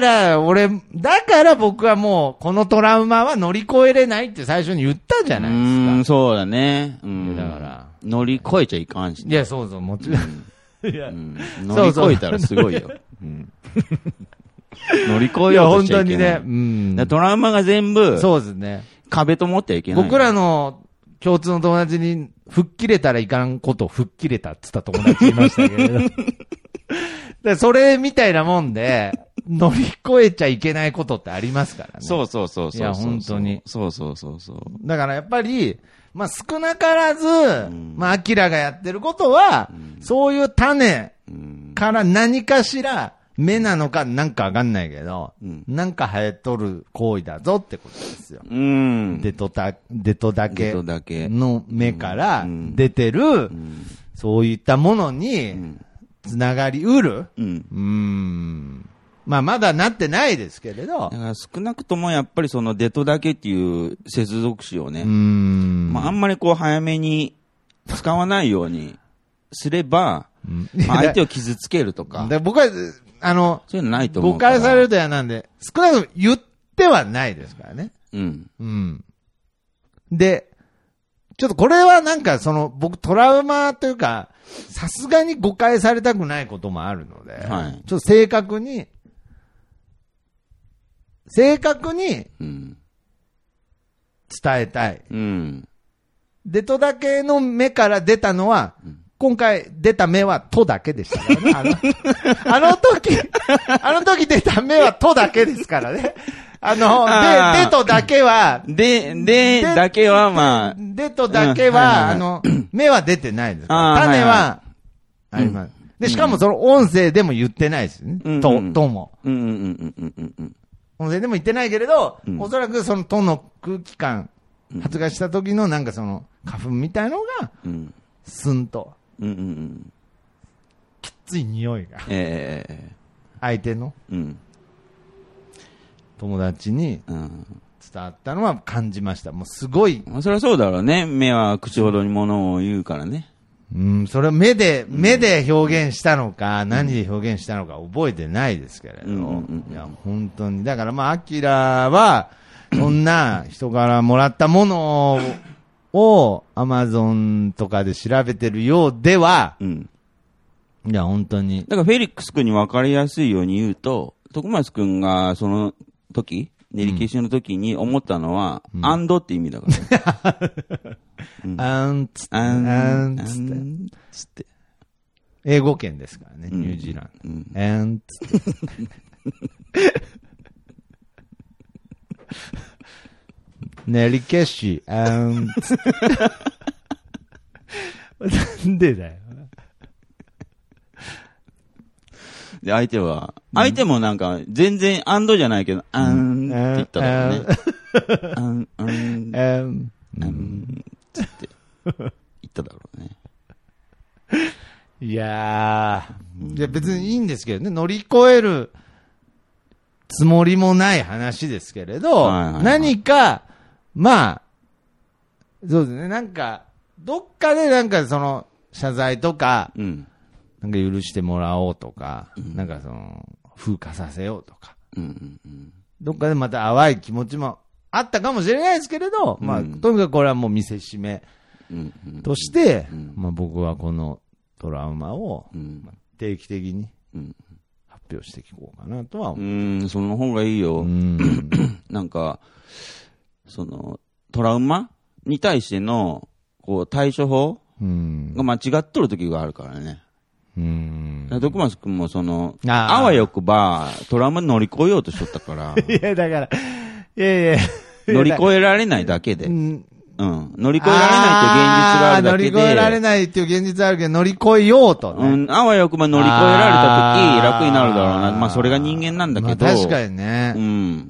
俺、だから僕はもう、このトラウマは乗り越えれないって最初に言ったじゃないですか。 うん、そうだね。うん。 だから。 乗り越えちゃいかんし、 ね。いや、そうそう、もちろん。うん、いや、うん、 乗り越えたらすごいよ。うん、乗り越えようとしちゃいけない。いや、本当にね。うん。トラウマが全部、 そうですね。 壁と思ってはいけない。 僕らの共通の友達に、吹っ切れたらいかんことを吹っ切れたって言った友達いましたけれど。でそれみたいなもんで、乗り越えちゃいけないことってありますからね。 そうそうそうそう。 いや、本当に。 そうそうそうそう。 だからやっぱり、まあ少なからず、うん、まあアキラがやってることは、うん、 そういう種から何かしら、芽なのかなんかわかんないけど、うん、なんか生えとる行為だぞってことですよ。うん、デトタ、デトだけの芽から出てる、うんうん、そういったものにつながりうる、うん、うーん、まあまだなってないですけれど。だから少なくともやっぱりそのデトだけっていう接続詞をね、うーん、まああんまりこう早めに使わないようにすれば、うんまあ、相手を傷つけるとか。 で僕は、あの、 そういうのないと思う。 誤解されると嫌なんで、少なくとも言ってはないですからね。うん。うん。で、ちょっとこれはなんかその、僕トラウマというか、さすがに誤解されたくないこともあるので、はい、ちょっと正確に、正確に、伝えたい。うん。デトだけの目から出たのは、うん、今回出た目はとだけでしたからね。あの、あの時、あの時出た目はとだけですからね。あの、あで、でとだけは、 で、で、だけはまあ。 でとだけは、あの、目は出てないです。種は、あります。で、しかもその音声でも言ってないですよね。と、とも。音声でも言ってないけれど、おそらくそのとの空気感、発芽した時のなんかその花粉みたいのが、スンと。うんうんうん、きつい匂いが、えー、相手の、うん、友達に伝わったのは感じました。もうすごい。 まあ、それはそうだろうね。目は口ほどに物を言うからね。 うん、それは目で、目で表現したのか、うん、何で表現したのか覚えてないですけれど、うんうんうん、いや本当にだからまあアキラはそんな人からもらったものををアマゾンとかで調べてるようでは、うん、いや本当に。 だからフェリックス君に分かりやすいように言うと、徳松君がその時、練り消しの時に思ったのは、うん、アンドって意味だから、ね。うん、 アンつって、アンつって、つって。英語圏ですからね、うん、ニュージーランド。うん、アンつって。練り消し、あーん。なんでだよ。 で、相手は、相手もなんか、全然、アンドじゃないけど、あーんって言っただろうね。あん、あん、あん、あん、つって言っただろうね。 いやー、いや別にいいんですけどね、乗り越えるつもりもない話ですけれど、はいはいはい、何か、まあ、そうですね。なんか、どっかでなんかその、謝罪とか、うん、なんか許してもらおうとか、うん、なんかその、風化させようとか、うんうんうん、どっかでまた淡い気持ちもあったかもしれないですけれど、うん、まあ、とにかくこれはもう見せしめとして、うんうん、まあ僕はこのトラウマを、まあ、定期的に発表していこうかなとは思う。 うん、その方がいいよ。うん、なんか、その、トラウマに対しての、こう、対処法が間違っとる時があるからね。うん。徳松くんもその、ああわよくば、トラウマ乗り越えようとしとったから。 いや、だから、いやいや。 乗り越えられないだけで。うん。うん。乗り越えられないっていう現実があるだけで。 乗り越えられないっていう現実あるけど、乗り越えようと、ね。 うん。あわよくば乗り越えられた時、楽になるだろうな。まあ、それが人間なんだけど。 まあ、確かにね。うん。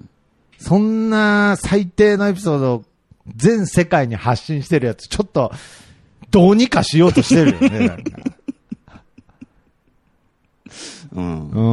そんな最低のエピソードを全世界に発信してるやつ、ちょっと、どうにかしようとしてるよね、なんか。うん。うん。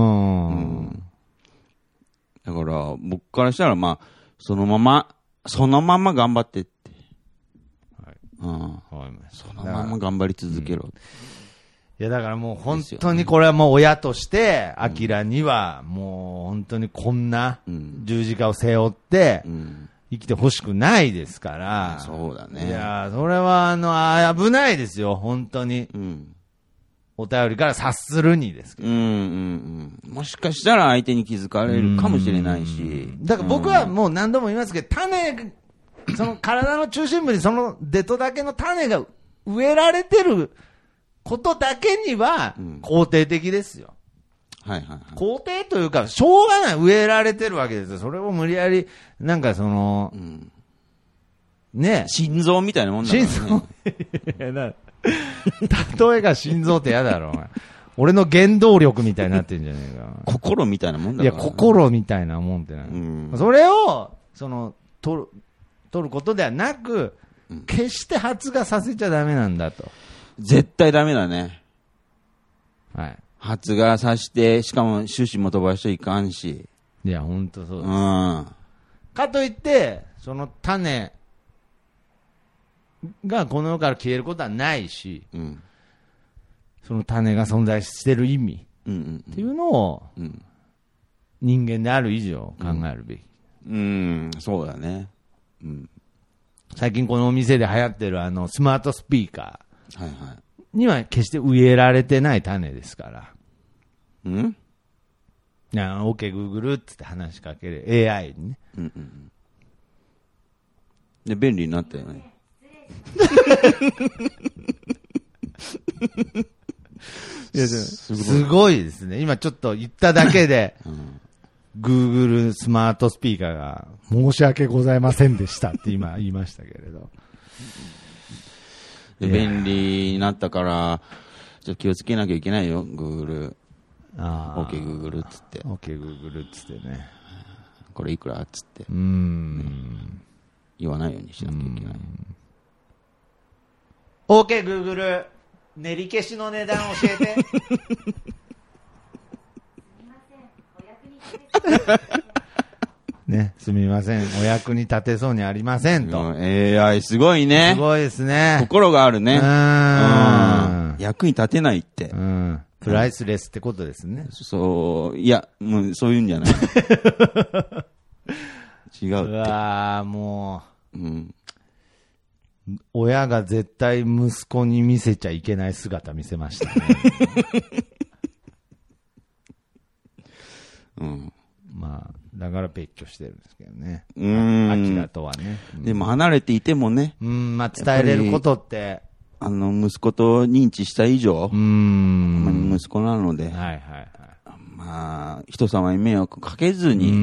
うん。 だから、僕からしたら、まあ、そのまま、そのまま頑張ってって。はい。うん。そのまま頑張り続けろ。うん、いや、だからもう本当にこれはもう親として、アキラにはもう本当にこんな十字架を背負って生きてほしくないですから。 うん、そうだね。 いや、それはあの、危ないですよ、本当に。うん、お便りから察するにですけど。うんうんうん。もしかしたら相手に気づかれるかもしれないし。 だから僕はもう何度も言いますけど、種、その体の中心部にそのデトだけの種が植えられてることだけには肯定的ですよ。うん、はいはい、はい。肯定というか、しょうがない植えられてるわけですよ。それを無理やり、なんかその、うん、ね。 心臓みたいなもんだからね。 心臓例えが心臓って嫌だろ、お前。俺の原動力みたいになってんじゃねえか。 心みたいなもんだから、 いや、心みたいなもんってな。うん、それを、その、取る、取ることではなく、うん、決して発芽させちゃダメなんだと。 絶対ダメだね。 はい。 発芽させて、しかも種子も飛ばしちゃいかんし。 いや、ほんとそうです。 うん。 かといって、その種がこの世から消えることはないし、うん、その種が存在してる意味っていうのを、うんうん、人間である以上考えるべき。 うん、うん、そうだね。うん、 最近このお店で流行ってるあのスマートスピーカー。 はいはい。 には決して植えられてない種ですから。 うんなあ、OK、Google ってって話しかける エーアイ にね。うんうん。 で、便利になったよね。 いやす, すごいですね。今ちょっと言っただけで、うん、Google スマートスピーカーが申し訳ございませんでしたって今言いましたけれど。 で便利になったから、ちょっと気をつけなきゃいけないよ、Google。ああ。OK、Google っつって。 OK、Google っつってね。 これいくらっつって。 うーん、ね。 言わないようにしなきゃいけない。 OK、Google。練り消しの値段教えて。すみません、お役に立てね、すみません、お役に立てそうにありませんと。 エーアイ すごいね。 すごいですね。 心があるね。うん。役に立てないって。 うん。プライスレスってことですね。 そう、いや、もうそういうんじゃない。違うって。うわー、もう。うん。親が絶対息子に見せちゃいけない姿見せましたね。 うん。 まあ、だから別居してるんですけどね。うん。アキラとはね。 うん、でも離れていてもね。 うん、まあ伝えれることって。 あの、息子と認知した以上。うん。息子なので。はいはいはい。 まあ、人様に迷惑かけずに。うん。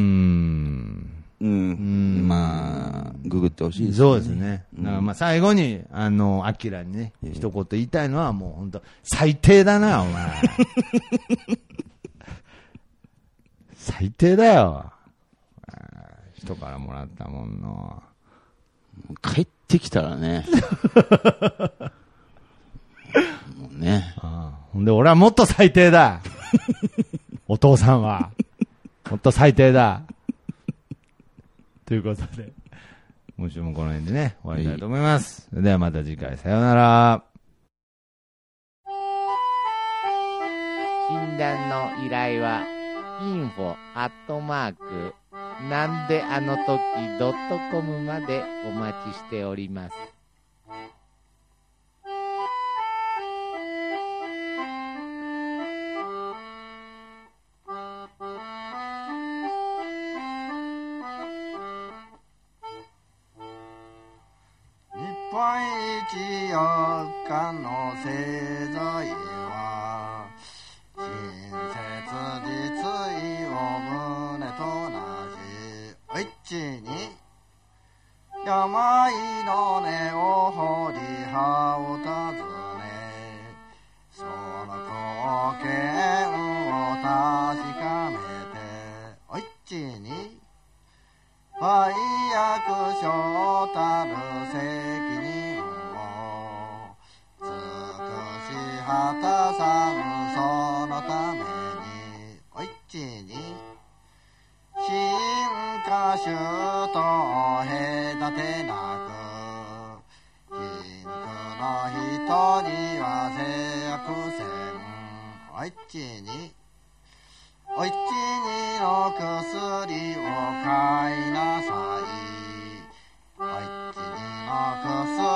うん。うんまあ、ググってほしいですね。 そうですね。だからまあ最後に、あの、アキラにね、一言言いたいのはもう本当最低だな、お前。最低だよ。人からもらったもんの。 帰ってきたらね。もうね。 ああほんで俺はもっと最低だ。お父さんは。もっと最低だ。ということで、今週もこの辺でね、終わりたいと思います。それではまた次回、さようなら。診断の依頼は、インフォアットマーク、なんであの時ドットコムまでお待ちしております。 日本一四日の製材は親切実意を胸となしお一に病の根を掘り葉を尋ねその貢献を確かめてお一に売約所たる責任を尽くし果たさぬそのためにお一に新歌手と隔てなく貧苦の人には制約せんお一にお一にの薬を買いなさい。お一にの薬